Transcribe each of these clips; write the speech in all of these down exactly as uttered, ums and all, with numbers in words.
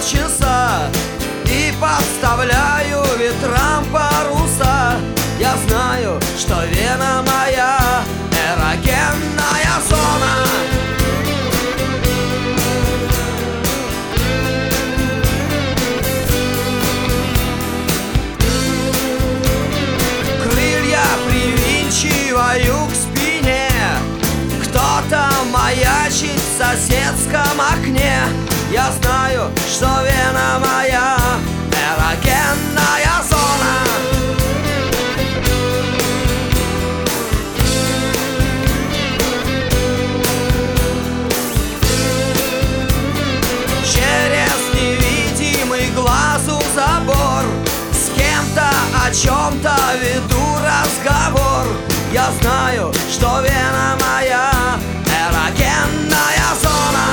полчаса и подставляю ветрам паруса. Я знаю, что вена моя эрогенная зона. Крылья привинчиваю к спине, кто-то маячит в соседском окне. Я знаю, что вена моя эрогенная зона. Через невидимый глазу забор с кем-то о чем-то веду разговор. Я знаю, что вена моя эрогенная зона.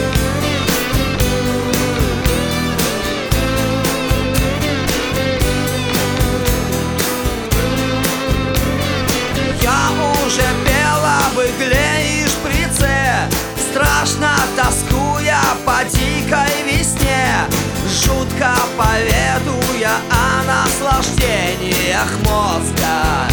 Я уже пел об игле и шприце, страшно тоскуя по дикой весне, жутко поведуя о наслаждениях мозга.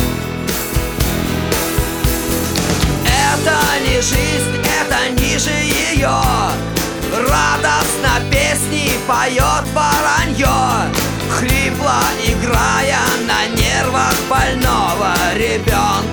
Это не жизнь, это ниже ее. Радостно песни поет воронье, хрипло играя на нервах больного ребенка.